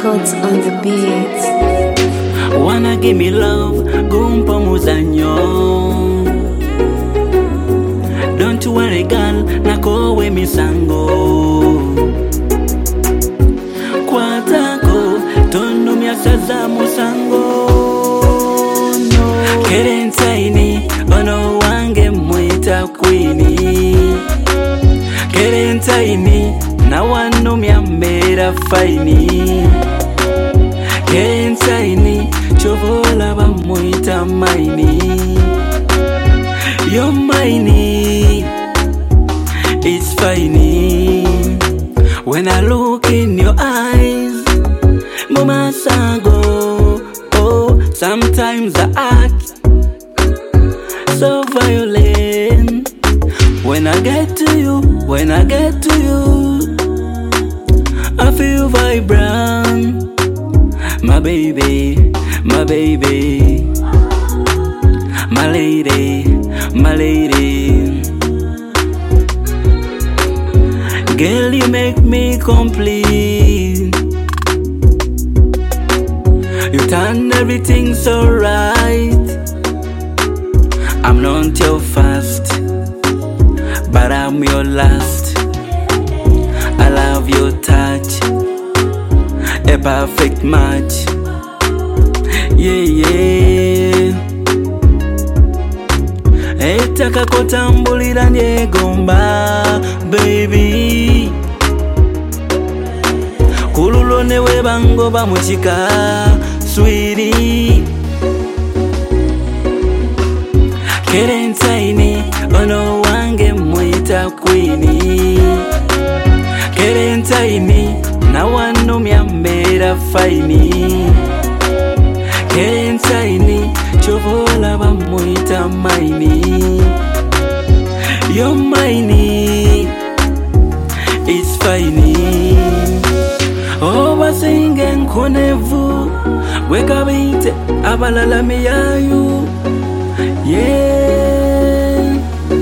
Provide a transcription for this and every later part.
Records on the beats. Wanna give me love, gumpa muzanyo. Don't worry girl, nakowe misango. Kwatako, tono miasaza musango. No. Kerensaini, ono wange mwita kwini. Kerensaini, na wano miambera faini. Kerensaini, chovola bamuita maini. You're mine, it's fine. When I look in your eyes, mama sago. Oh, sometimes I act so violent. When I get to you, I feel vibrant. My baby, my baby, my lady, my lady. Girl, you make me complete. You turn everything so right. I'm not your first, but I'm your last. I love your touch, a perfect match. Yeah, yeah. Etaka kotambulira nyegomba, baby. Kululo newe bango bamuchika, sweetie. Kerensaini, ono wange mwita kwini. Kerensaini, na wano miambera faini. Kerensaini, chovola bamuita maini. You're mine, it's fine. Oh, basinge nkonevu, weka binte abalala miyayu. Yeah,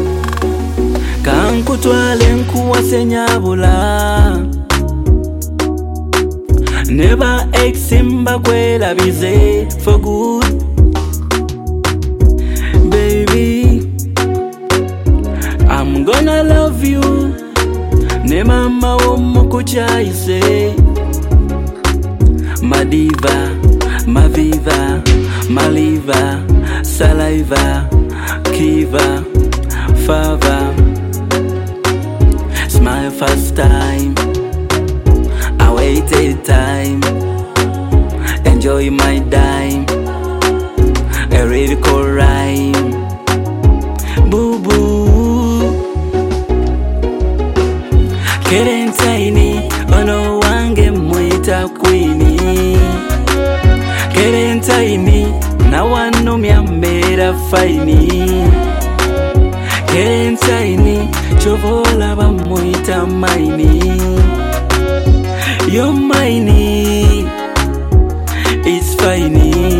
kankutwale nkuwase nyabula. Never eximba kwela bize for good. Baby, I'm gonna love you. Ne mama womukuchaise. My diva, my viva, my liver, saliva, kiva, fava. It's my first time, I waited time. Enjoy my dime, a lyrical rhyme. Boo boo. Kerensaini, ono wange mwita kwini. Kerensaini, na wano miambera faini. Kerensaini, chovola bamuita maini. You're mine, it's fine.